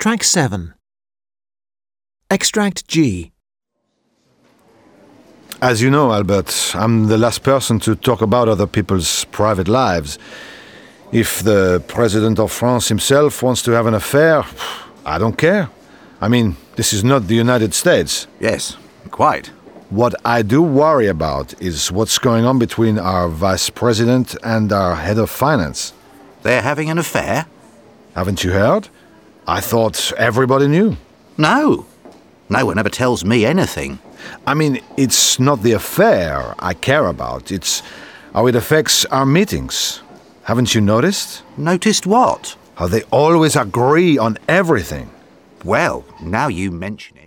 Track 7. Extract G. As you know, Albert, I'm the last person to talk about other people's private lives. If the President of France himself wants to have an affair, I don't care. I mean, this is not the United States. Yes, quite. What I do worry about is what's going on between our Vice President and our Head of Finance. They're having an affair? Haven't you heard? I thought everybody knew. No. No one ever tells me anything. I mean, it's not the affair I care about. It's how it affects our meetings. Haven't you noticed? Noticed what? How they always agree on everything. Well, now you mention it.